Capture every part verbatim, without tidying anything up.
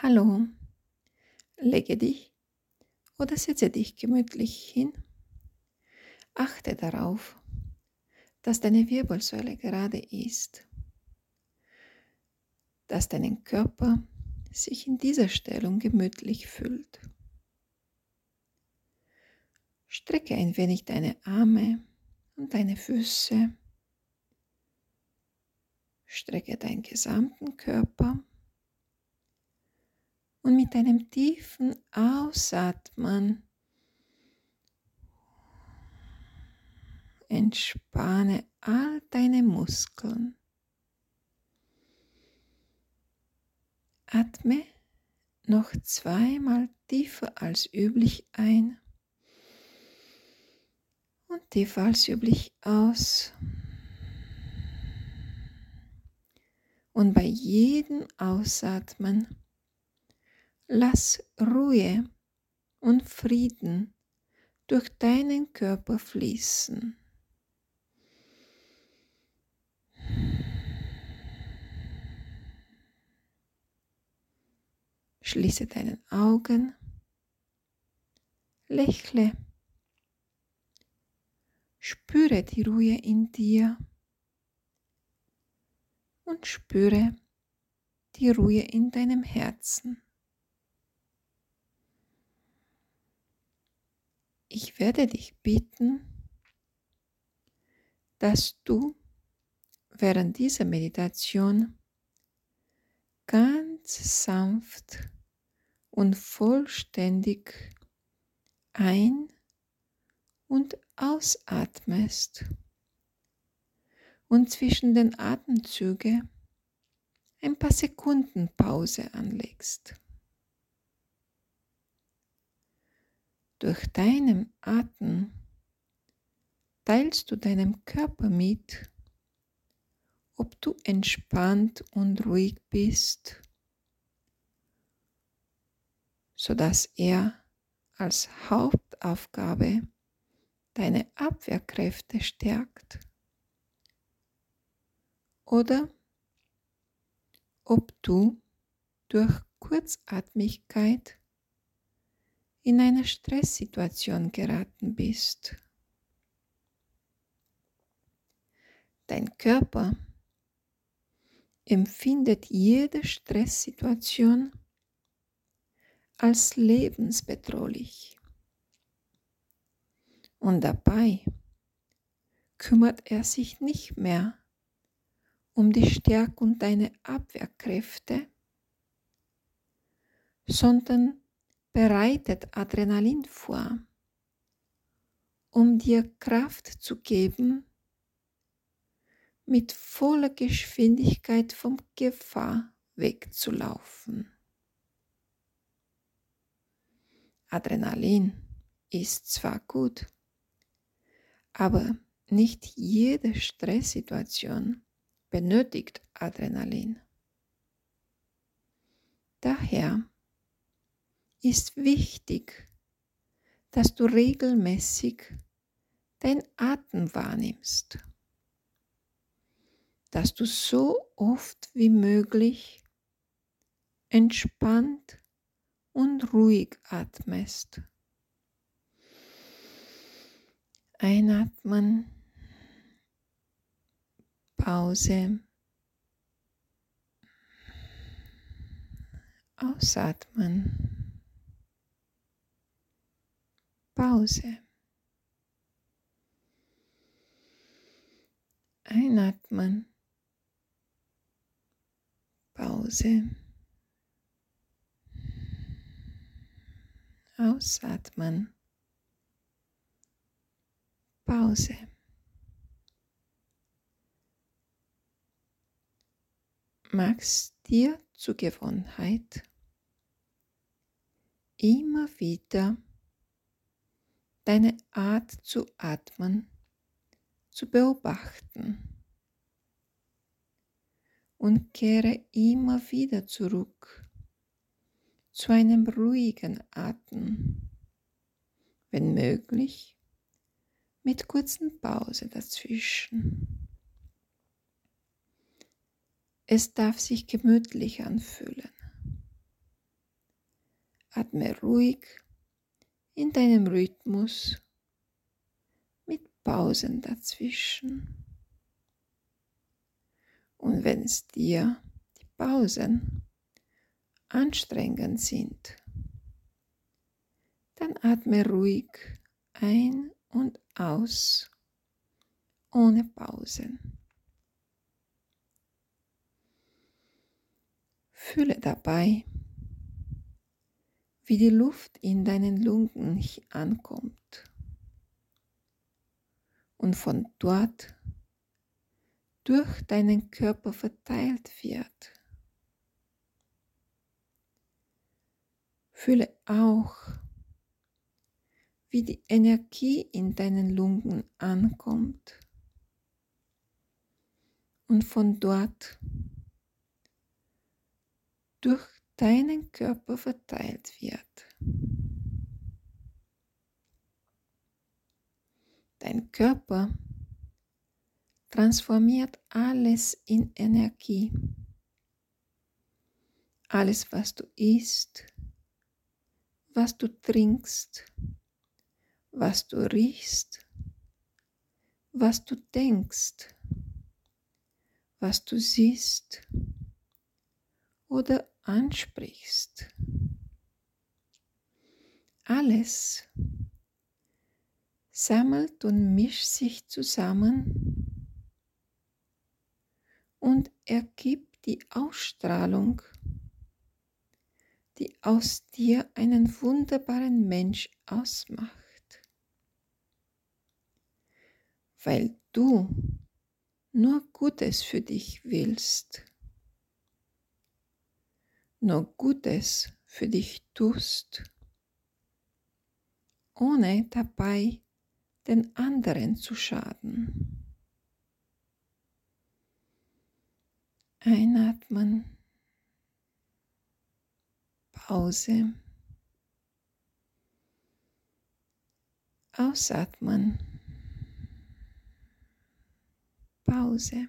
Hallo, lege dich oder setze dich gemütlich hin. Achte darauf, dass deine Wirbelsäule gerade ist, dass dein Körper sich in dieser Stellung gemütlich fühlt. Strecke ein wenig deine Arme und deine Füße. Strecke deinen gesamten Körper. Und mit einem tiefen Ausatmen entspanne all deine Muskeln. Atme noch zweimal tiefer als üblich ein und tiefer als üblich aus. Und bei jedem Ausatmen lass Ruhe und Frieden durch deinen Körper fließen. Schließe deine Augen, lächle, spüre die Ruhe in dir und spüre die Ruhe in deinem Herzen. Ich werde dich bitten, dass du während dieser Meditation ganz sanft und vollständig ein- und ausatmest und zwischen den Atemzügen ein paar Sekunden Pause anlegst. Durch deinen Atem teilst du deinem Körper mit, ob du entspannt und ruhig bist, sodass er als Hauptaufgabe deine Abwehrkräfte stärkt, oder ob du durch Kurzatmigkeit in eine Stresssituation geraten bist. Dein Körper empfindet jede Stresssituation als lebensbedrohlich. Und dabei kümmert er sich nicht mehr um die Stärkung deiner Abwehrkräfte, sondern bereitet Adrenalin vor, um dir Kraft zu geben, mit voller Geschwindigkeit vom Gefahr wegzulaufen. Adrenalin ist zwar gut, aber nicht jede Stresssituation benötigt Adrenalin. Daher ist wichtig, dass du regelmäßig dein Atem wahrnimmst, dass du so oft wie möglich entspannt und ruhig atmest. Einatmen, Pause, ausatmen, Pause, einatmen, Pause, ausatmen, Pause. Mach's dir zur Gewohnheit, immer wieder deine Art zu atmen zu beobachten und kehre immer wieder zurück zu einem ruhigen Atem, wenn möglich mit kurzen Pausen dazwischen. Es darf sich gemütlich anfühlen. Atme ruhig in deinem Rhythmus mit Pausen dazwischen. Und wenn es dir die Pausen anstrengend sind, dann atme ruhig ein und aus, ohne Pausen. Fühle dabei, wie die Luft in deinen Lungen ankommt und von dort durch deinen Körper verteilt wird. Fühle auch, wie die Energie in deinen Lungen ankommt und von dort durch deinen Körper verteilt wird. Dein Körper transformiert alles in Energie. Alles, was du isst, was du trinkst, was du riechst, was du denkst, was du siehst oder ansprichst. Alles sammelt und mischt sich zusammen und ergibt die Ausstrahlung, die aus dir einen wunderbaren Mensch ausmacht. Weil du nur Gutes für dich willst, nur Gutes für dich tust, ohne dabei den anderen zu schaden. Einatmen, Pause, ausatmen, Pause.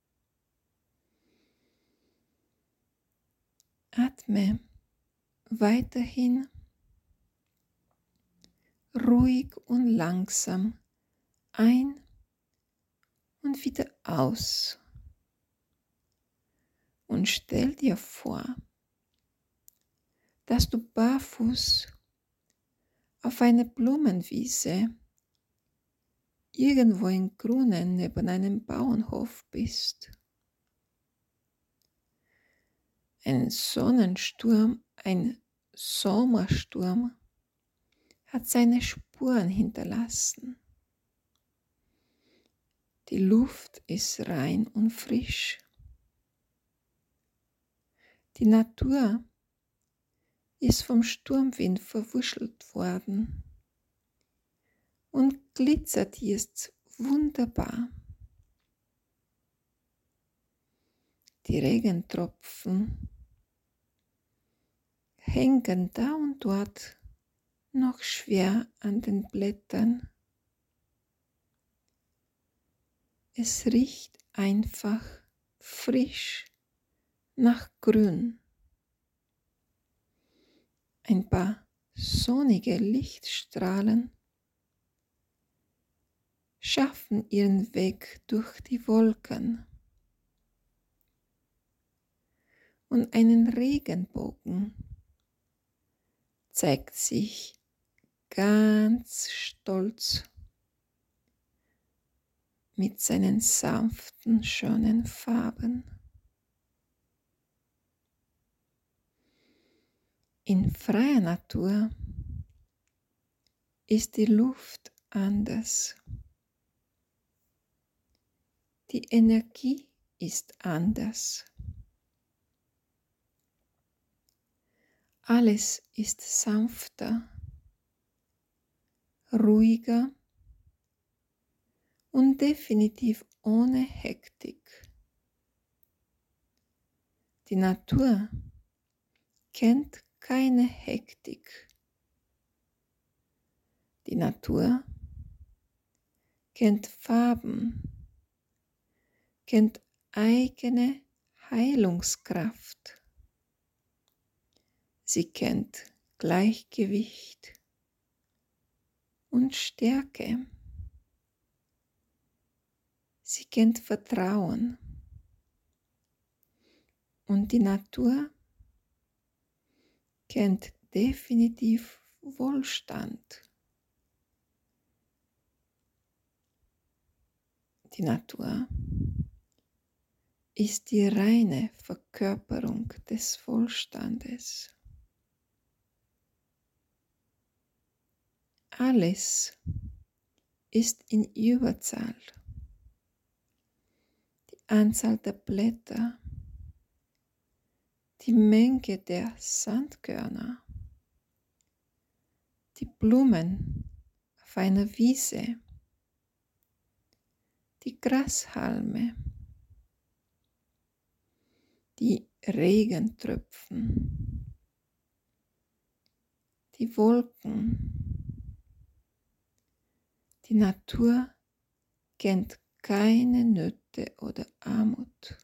Atme weiterhin ruhig und langsam ein und wieder aus. Und stell dir vor, dass du barfuß auf einer Blumenwiese irgendwo in Grünen neben einem Bauernhof bist. Ein Sonnensturm, ein Sommersturm hat seine Spuren hinterlassen. Die Luft ist rein und frisch. Die Natur ist vom Sturmwind verwuschelt worden und glitzert jetzt wunderbar. Die Regentropfen hängen da und dort noch schwer an den Blättern. Es riecht einfach frisch nach Grün. Ein paar sonnige Lichtstrahlen schaffen ihren Weg durch die Wolken und einen Regenbogen zeigt sich ganz stolz mit seinen sanften, schönen Farben. In freier Natur ist die Luft anders. Die Energie ist anders. Alles ist sanfter, ruhiger und definitiv ohne Hektik. Die Natur kennt keine Hektik. Die Natur kennt Farben, kennt eigene Heilungskraft. Sie kennt Gleichgewicht und Stärke. Sie kennt Vertrauen und die Natur kennt definitiv Wohlstand. Die Natur ist die reine Verkörperung des Wohlstandes. Alles ist in Überzahl. Die Anzahl der Blätter, die Menge der Sandkörner, die Blumen auf einer Wiese, die Grashalme, die Regentropfen, die Wolken. Die Natur kennt keine Nöte oder Armut.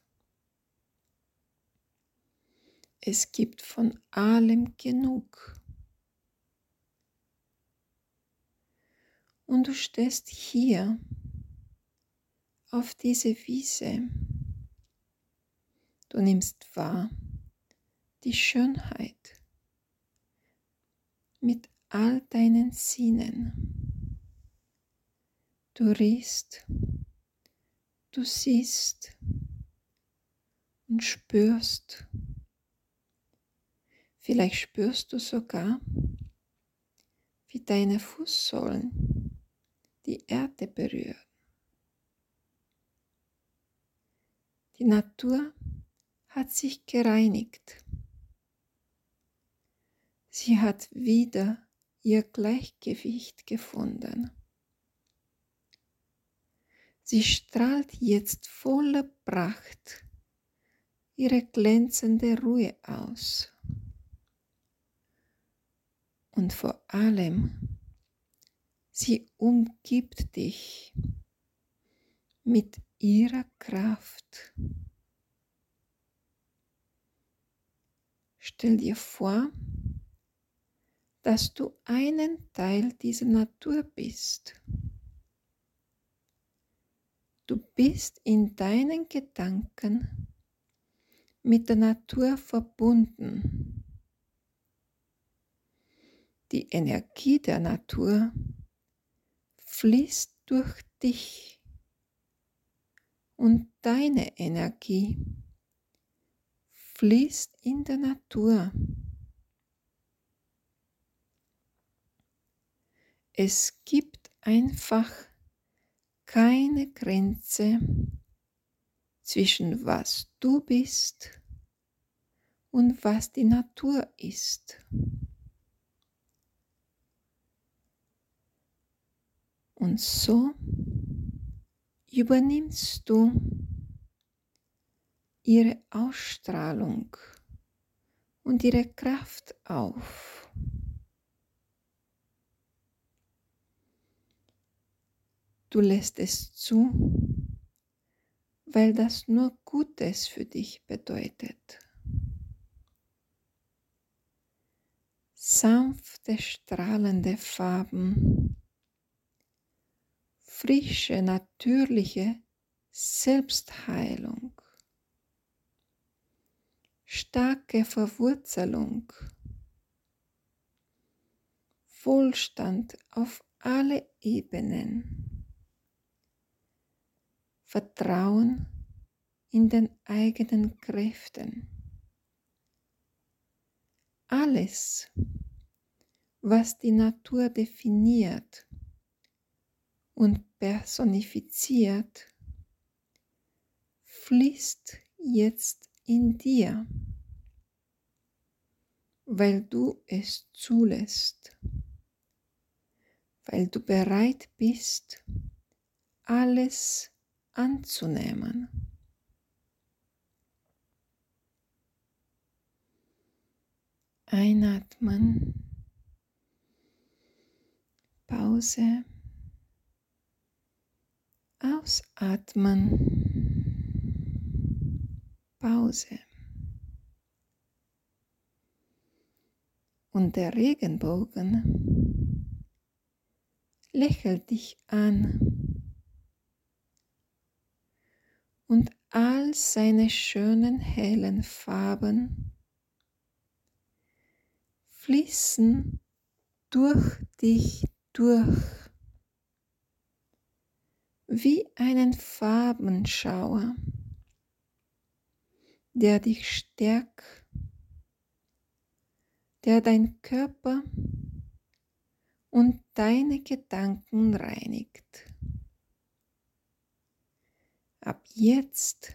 Es gibt von allem genug. Und du stehst hier auf diese Wiese. Du nimmst wahr die Schönheit mit all deinen Sinnen. Du riechst, du siehst und spürst. Vielleicht spürst du sogar, wie deine Fußsohlen die Erde berühren. Die Natur hat sich gereinigt. Sie hat wieder ihr Gleichgewicht gefunden. Sie strahlt jetzt voller Pracht ihre glänzende Ruhe aus. Und vor allem, sie umgibt dich mit ihrer Kraft. Stell dir vor, dass du einen Teil dieser Natur bist. Du bist in deinen Gedanken mit der Natur verbunden. Die Energie der Natur fließt durch dich und deine Energie fließt in der Natur. Es gibt einfach keine Grenze zwischen was du bist und was die Natur ist. Und so übernimmst du ihre Ausstrahlung und ihre Kraft auf. Du lässt es zu, weil das nur Gutes für dich bedeutet. Sanfte, strahlende Farben, frische, natürliche Selbstheilung, starke Verwurzelung, Wohlstand auf alle Ebenen, Vertrauen in den eigenen Kräften. Alles, was die Natur definiert und personifiziert, fließt jetzt in dir, weil du es zulässt, weil du bereit bist, alles anzunehmen. Einatmen, Pause, ausatmen, Pause. Und der Regenbogen lächelt dich an und all seine schönen hellen Farben fließen durch dich durch, wie einen Farbenschauer, der dich stärkt, der dein Körper und deine Gedanken reinigt. Ab jetzt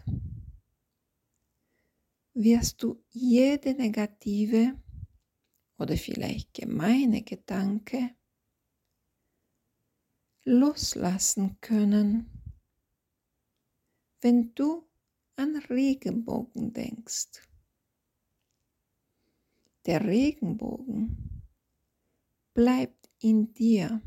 wirst du jede negative oder vielleicht gemeine Gedanke loslassen können, wenn du an Regenbogen denkst. Der Regenbogen bleibt in dir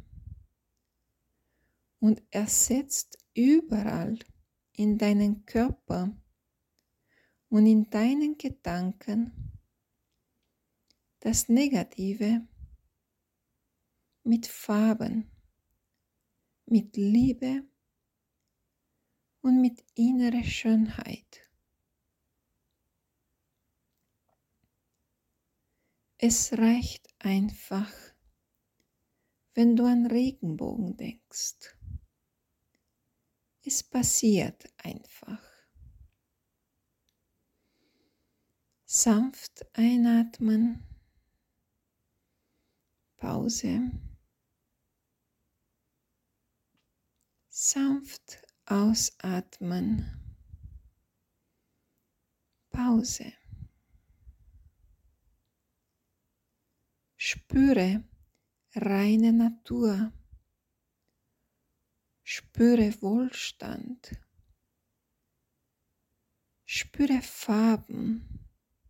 und ersetzt überall in deinen Körper und in deinen Gedanken das Negative mit Farben, mit Liebe und mit innerer Schönheit. Es reicht einfach, wenn du an Regenbogen denkst. Es passiert einfach. Sanft einatmen, Pause, sanft ausatmen, Pause. Spüre reine Natur, spüre Wohlstand, spüre Farben,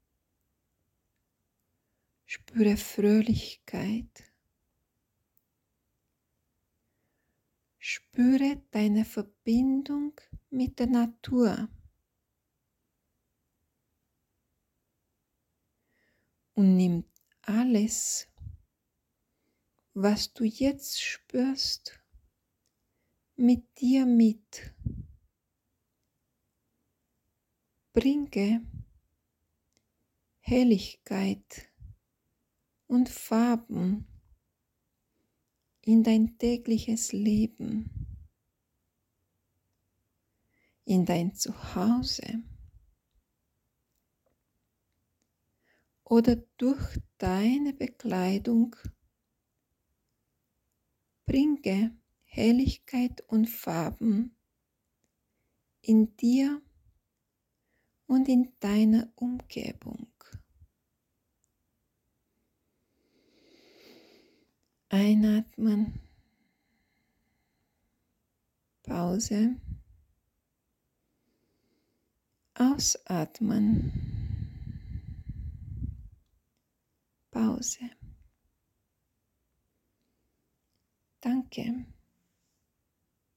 spüre Fröhlichkeit, spüre deine Verbindung mit der Natur und nimm alles, was du jetzt spürst, mit dir mit. Bringe Helligkeit und Farben in dein tägliches Leben, in dein Zuhause oder durch deine Bekleidung. Bringe Helligkeit und Farben in dir und in deiner Umgebung. Einatmen, Pause, ausatmen, Pause. Danke.